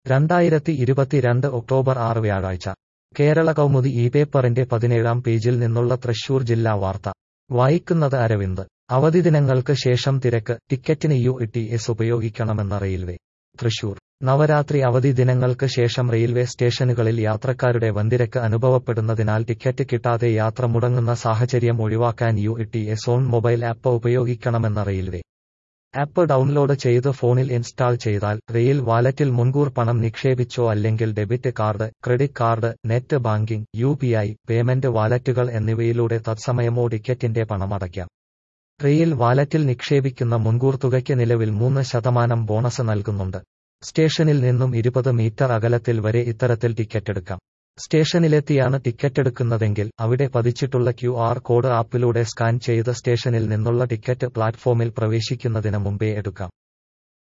2022 October 6 വ്യാഴാഴ്ച കേരള കൗമുദി ഈ പേപ്പറിന്റെ 17-ാം പേജിൽ നിന്നുള്ള തൃശൂർ ജില്ലാ വാർത്ത വായിക്കുന്നത് അരവിന്ദ്. അവധി ദിനങ്ങൾക്ക് ശേഷം തിരക്ക്, ടിക്കറ്റിന് UTS ഉപയോഗിക്കണമെന്ന റെയിൽവേ. തൃശൂർ നവരാത്രി അവധി ദിനങ്ങൾക്ക് ശേഷം റെയിൽവേ സ്റ്റേഷനുകളിൽ യാത്രക്കാരുടെ വൻതിരക്ക് അനുഭവപ്പെടുന്നതിനാൽ ടിക്കറ്റ് കിട്ടാതെ യാത്ര മുടങ്ങുന്ന സാഹചര്യം ഒഴിവാക്കാൻ UTS ഓൺ മൊബൈൽ ആപ്പ് ഉപയോഗിക്കണമെന്ന റെയിൽവേ. ആപ്പ് ഡൗൺലോഡ് ചെയ്ത് ഫോണിൽ ഇൻസ്റ്റാൾ ചെയ്താൽ റെയിൽ വാലറ്റിൽ മുൻകൂർ പണം നിക്ഷേപിച്ചോ അല്ലെങ്കിൽ debit card, credit card, net banking, UPI payment വാലറ്റുകൾ എന്നിവയിലൂടെ തത്സമയമോ ടിക്കറ്റിന്റെ പണം അടയ്ക്കാം. റെയിൽ വാലറ്റിൽ നിക്ഷേപിക്കുന്ന മുൻകൂർ തുകയ്ക്ക് നിലവിൽ 3% ബോണസ് നൽകുന്നുണ്ട്. സ്റ്റേഷനിൽ നിന്നും 20 മീറ്റർ അകലത്തിൽ വരെ ഇത്തരത്തിൽ ടിക്കറ്റെടുക്കാം. സ്റ്റേഷനിലെത്തിയാണ് ടിക്കറ്റെടുക്കുന്നതെങ്കിൽ അവിടെ പതിച്ചിട്ടുള്ള QR കോഡ് ആപ്പിലൂടെ സ്കാൻ ചെയ്ത് സ്റ്റേഷനിൽ നിന്നുള്ള ടിക്കറ്റ് പ്ലാറ്റ്ഫോമിൽ പ്രവേശിക്കുന്നതിന് മുമ്പേ എടുക്കാം.